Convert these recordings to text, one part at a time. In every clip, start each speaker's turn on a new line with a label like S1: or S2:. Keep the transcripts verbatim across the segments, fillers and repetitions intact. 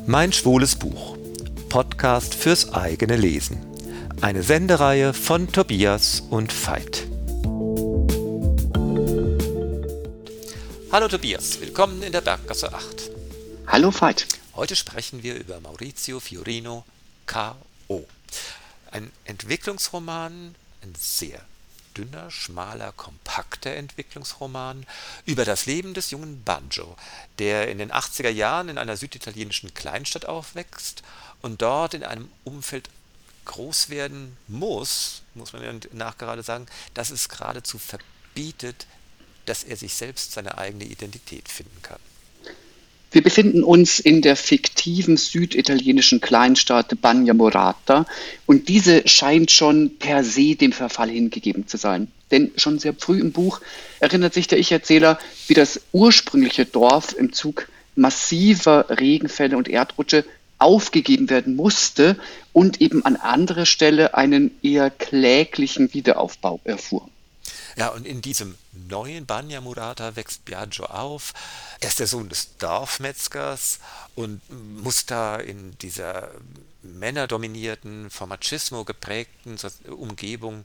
S1: Mein schwules Buch. Podcast fürs eigene Lesen. Eine Sendereihe von Tobias und Veit. Hallo Tobias, willkommen in der Berggasse acht.
S2: Hallo Veit.
S1: Heute sprechen wir über Maurizio Fiorino, K O Ein Entwicklungsroman, ein sehr dünner, schmaler, kompakter Entwicklungsroman über das Leben des jungen Baggio, der in den achtziger Jahren in einer süditalienischen Kleinstadt aufwächst und dort in einem Umfeld groß werden muss, muss man ja nachgerade sagen, dass es geradezu verbietet, dass er sich selbst seine eigene Identität finden kann.
S2: Wir befinden uns in der fiktiven süditalienischen Kleinstadt Bagnamoratta und diese scheint schon per se dem Verfall hingegeben zu sein. Denn schon sehr früh im Buch erinnert sich der Ich-Erzähler, wie das ursprüngliche Dorf im Zug massiver Regenfälle und Erdrutsche aufgegeben werden musste und eben an anderer Stelle einen eher kläglichen Wiederaufbau erfuhr.
S1: Ja, und in diesem neuen Bagnamoratta wächst Biagio auf. Er ist der Sohn des Dorfmetzgers und muss da in dieser männerdominierten, vom Machismo geprägten Umgebung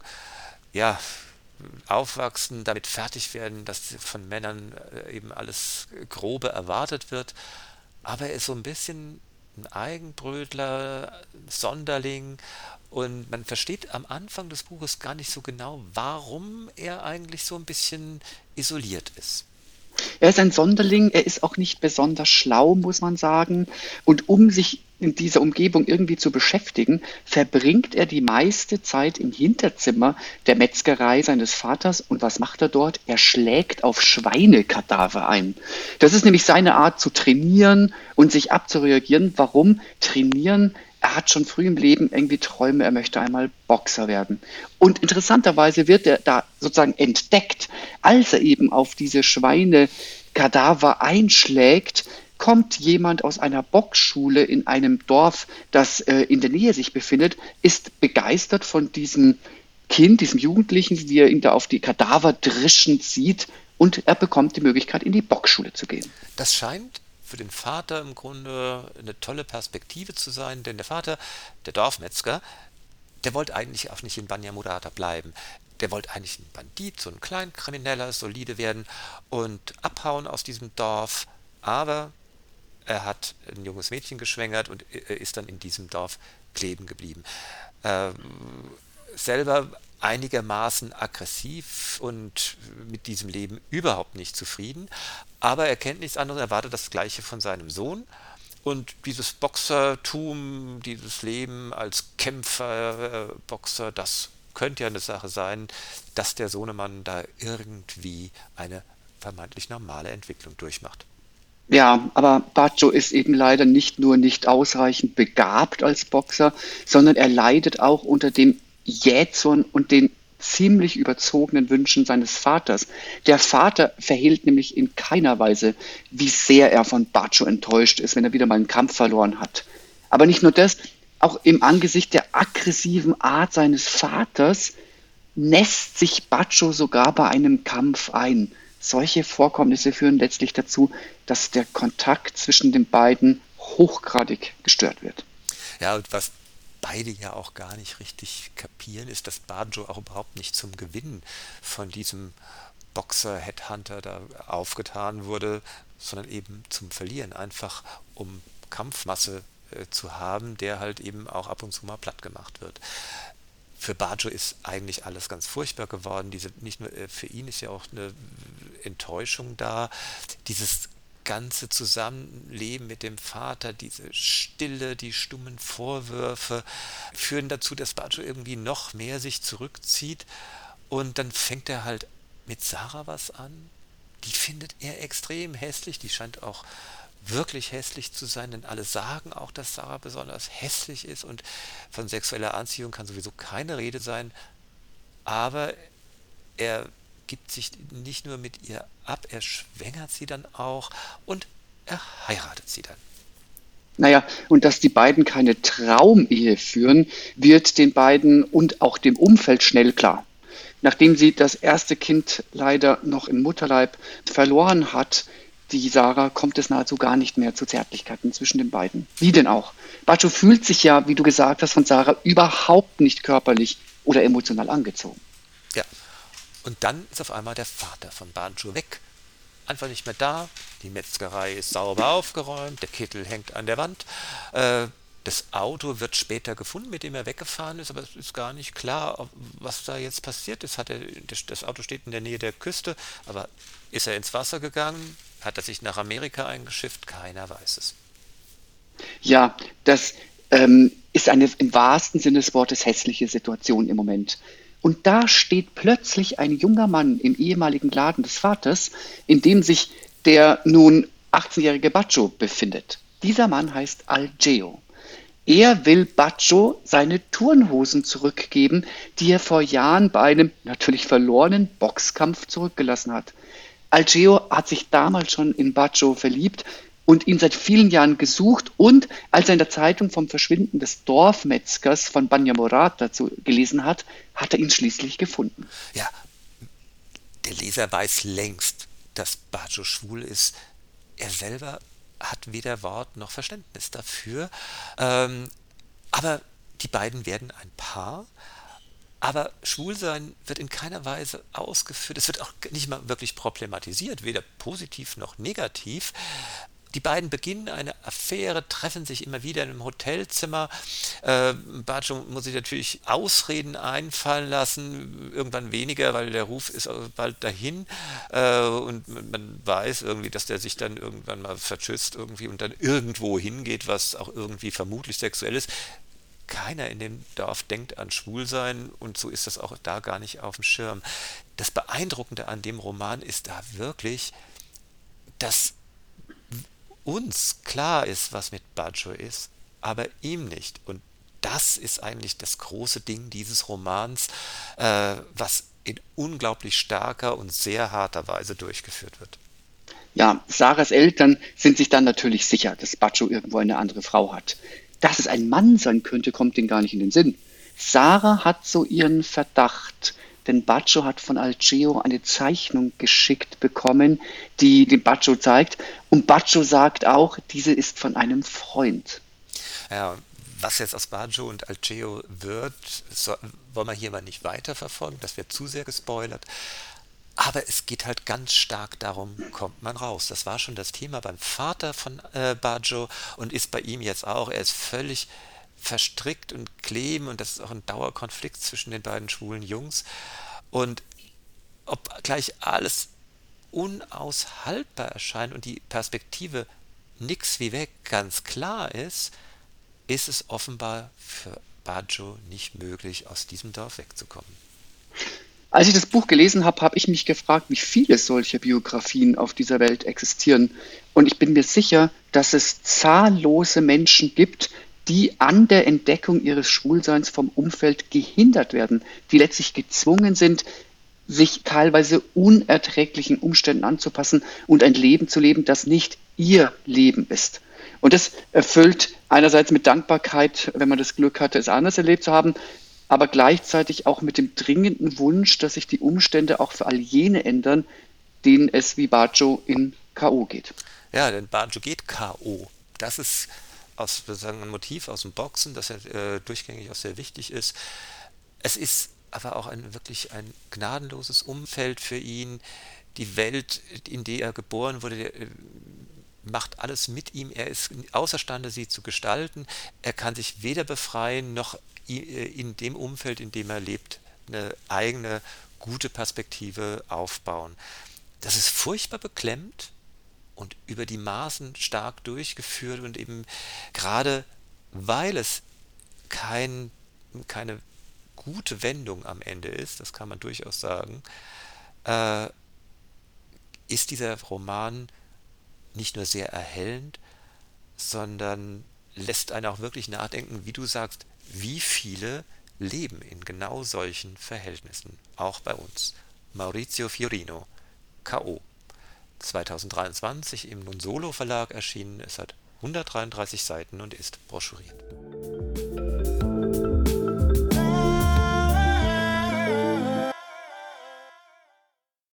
S1: ja, aufwachsen, damit fertig werden, dass von Männern eben alles Grobe erwartet wird. Aber er ist so ein bisschen ein Eigenbrötler, Sonderling. Und man versteht am Anfang des Buches gar nicht so genau, warum er eigentlich so ein bisschen isoliert ist.
S2: Er ist ein Sonderling, er ist auch nicht besonders schlau, muss man sagen. Und um sich in dieser Umgebung irgendwie zu beschäftigen, verbringt er die meiste Zeit im Hinterzimmer der Metzgerei seines Vaters. Und was macht er dort? Er schlägt auf Schweinekadaver ein. Das ist nämlich seine Art zu trainieren und sich abzureagieren. Warum? Trainieren. Er hat schon früh im Leben irgendwie Träume, er möchte einmal Boxer werden. Und interessanterweise wird er da sozusagen entdeckt, als er eben auf diese Schweinekadaver einschlägt, kommt jemand aus einer Boxschule in einem Dorf, das äh, in der Nähe sich befindet, ist begeistert von diesem Kind, diesem Jugendlichen, wie er ihn da auf die Kadaver drischend sieht, und er bekommt die Möglichkeit, in die Boxschule zu gehen.
S1: Das scheint für den Vater im Grunde eine tolle Perspektive zu sein, denn der Vater, der Dorfmetzger, der wollte eigentlich auch nicht in Bagnamoratta bleiben. Der wollte eigentlich ein Bandit, so ein Kleinkrimineller, solide werden und abhauen aus diesem Dorf, aber er hat ein junges Mädchen geschwängert und ist dann in diesem Dorf kleben geblieben. Äh, selber einigermaßen aggressiv und mit diesem Leben überhaupt nicht zufrieden, aber er kennt nichts anderes, er erwartet das Gleiche von seinem Sohn. Und dieses Boxertum, dieses Leben als Kämpfer, äh, Boxer, das könnte ja eine Sache sein, dass der Sohnemann da irgendwie eine vermeintlich normale Entwicklung durchmacht.
S2: Ja, aber Baggio ist eben leider nicht nur nicht ausreichend begabt als Boxer, sondern er leidet auch unter dem Jähzorn und den ziemlich überzogenen Wünschen seines Vaters. Der Vater verhehlt nämlich in keiner Weise, wie sehr er von Baggio enttäuscht ist, wenn er wieder mal einen Kampf verloren hat. Aber nicht nur das, auch im Angesicht der aggressiven Art seines Vaters nässt sich Baggio sogar bei einem Kampf ein. Solche Vorkommnisse führen letztlich dazu, dass der Kontakt zwischen den beiden hochgradig gestört wird.
S1: Ja, und was beide ja auch gar nicht richtig kapieren, ist, dass Baggio auch überhaupt nicht zum Gewinn von diesem Boxer-Headhunter da aufgetan wurde, sondern eben zum Verlieren, einfach um Kampfmasse äh, zu haben, der halt eben auch ab und zu mal platt gemacht wird. Für Baggio ist eigentlich alles ganz furchtbar geworden. Diese, nicht nur äh, für ihn ist ja auch eine Enttäuschung da. Dieses ganze Zusammenleben mit dem Vater, diese Stille, die stummen Vorwürfe führen dazu, dass Baggio irgendwie noch mehr sich zurückzieht und dann fängt er halt mit Sarah was an. Die findet er extrem hässlich, die scheint auch wirklich hässlich zu sein, denn alle sagen auch, dass Sarah besonders hässlich ist und von sexueller Anziehung kann sowieso keine Rede sein, aber er gibt sich nicht nur mit ihr ab, er schwängert sie dann auch und er heiratet sie dann.
S2: Naja, und dass die beiden keine Traumehe führen, wird den beiden und auch dem Umfeld schnell klar. Nachdem sie das erste Kind leider noch im Mutterleib verloren hat, die Sarah kommt es nahezu gar nicht mehr zu Zärtlichkeiten zwischen den beiden. Wie denn auch? Baccio fühlt sich ja, wie du gesagt hast, von Sarah überhaupt nicht körperlich oder emotional angezogen.
S1: Ja, und dann ist auf einmal der Vater von Baccio weg. Einfach nicht mehr da. Die Metzgerei ist sauber aufgeräumt, der Kittel hängt an der Wand. Äh, das Auto wird später gefunden, mit dem er weggefahren ist, aber es ist gar nicht klar, ob- was da jetzt passiert ist. Hat er, das das Auto steht in der Nähe der Küste, aber ist er ins Wasser gegangen? Hat er sich nach Amerika eingeschifft? Keiner weiß es.
S2: Ja, das ähm, ist eine im wahrsten Sinne des Wortes hässliche Situation im Moment. Und da steht plötzlich ein junger Mann im ehemaligen Laden des Vaters, in dem sich der nun achtzehnjährige Baccio befindet. Dieser Mann heißt Algeo. Er will Baccio seine Turnhosen zurückgeben, die er vor Jahren bei einem natürlich verlorenen Boxkampf zurückgelassen hat. Algeo hat sich damals schon in Baccio verliebt und ihn seit vielen Jahren gesucht. Und als er in der Zeitung vom Verschwinden des Dorfmetzgers von Bagnamorat dazu gelesen hat, hat er ihn schließlich gefunden.
S1: Ja, der Leser weiß längst, dass Baccio schwul ist. Er selber hat weder Wort noch Verständnis dafür. Ähm, aber die beiden werden ein Paar. Aber Schwulsein wird in keiner Weise ausgeführt. Es wird auch nicht mal wirklich problematisiert, weder positiv noch negativ. Die beiden beginnen eine Affäre, treffen sich immer wieder in einem Hotelzimmer. Äh, Baccio muss sich natürlich Ausreden einfallen lassen, irgendwann weniger, weil der Ruf ist bald dahin. Äh, und man weiß irgendwie, dass der sich dann irgendwann mal vertschüsst irgendwie und dann irgendwo hingeht, was auch irgendwie vermutlich sexuell ist. Keiner in dem Dorf denkt an Schwulsein und so ist das auch da gar nicht auf dem Schirm. Das Beeindruckende an dem Roman ist da wirklich, dass uns klar ist, was mit Baccio ist, aber ihm nicht. Und das ist eigentlich das große Ding dieses Romans, äh, was in unglaublich starker und sehr harter Weise durchgeführt wird.
S2: Ja, Sarahs Eltern sind sich dann natürlich sicher, dass Baccio irgendwo eine andere Frau hat. Dass es ein Mann sein könnte, kommt denen gar nicht in den Sinn. Sarah hat so ihren Verdacht, denn Baccio hat von Alceo eine Zeichnung geschickt bekommen, die dem Baccio zeigt. Und Baccio sagt auch, diese ist von einem Freund.
S1: Ja, was jetzt aus Baggio und Alceo wird, so, wollen wir hier mal nicht weiterverfolgen, das wird zu sehr gespoilert. Aber es geht halt ganz stark darum, kommt man raus. Das war schon das Thema beim Vater von äh, Baggio und ist bei ihm jetzt auch. Er ist völlig verstrickt und kleben und das ist auch ein Dauerkonflikt zwischen den beiden schwulen Jungs. Und ob gleich alles unaushaltbar erscheint und die Perspektive nix wie weg ganz klar ist, ist es offenbar für Baggio nicht möglich, aus diesem Dorf wegzukommen.
S2: Als ich das Buch gelesen habe, habe ich mich gefragt, wie viele solcher Biografien auf dieser Welt existieren. Und ich bin mir sicher, dass es zahllose Menschen gibt, die an der Entdeckung ihres Schwulseins vom Umfeld gehindert werden, die letztlich gezwungen sind, sich teilweise unerträglichen Umständen anzupassen und ein Leben zu leben, das nicht ihr Leben ist. Und das erfüllt einerseits mit Dankbarkeit, wenn man das Glück hatte, es anders erlebt zu haben, aber gleichzeitig auch mit dem dringenden Wunsch, dass sich die Umstände auch für all jene ändern, denen es wie Baccio in K O geht.
S1: Ja, denn Baggio geht K O. Das ist aus, sozusagen ein Motiv aus dem Boxen, das ja äh, durchgängig auch sehr wichtig ist. Es ist aber auch ein wirklich ein gnadenloses Umfeld für ihn. Die Welt, in der er geboren wurde, der, äh, macht alles mit ihm. Er ist außerstande, sie zu gestalten. Er kann sich weder befreien, noch i- äh, in dem Umfeld, in dem er lebt, eine eigene gute Perspektive aufbauen. Das ist furchtbar beklemmt und über die Maßen stark durchgeführt und eben gerade weil es kein, keine gute Wendung am Ende ist, das kann man durchaus sagen, äh, ist dieser Roman nicht nur sehr erhellend, sondern lässt einen auch wirklich nachdenken, wie du sagst, wie viele leben in genau solchen Verhältnissen, auch bei uns. Maurizio Fiorino, K O. zweitausenddreiundzwanzig im Non Solo Verlag erschienen. Es hat hundertdreiunddreißig Seiten und ist broschuriert.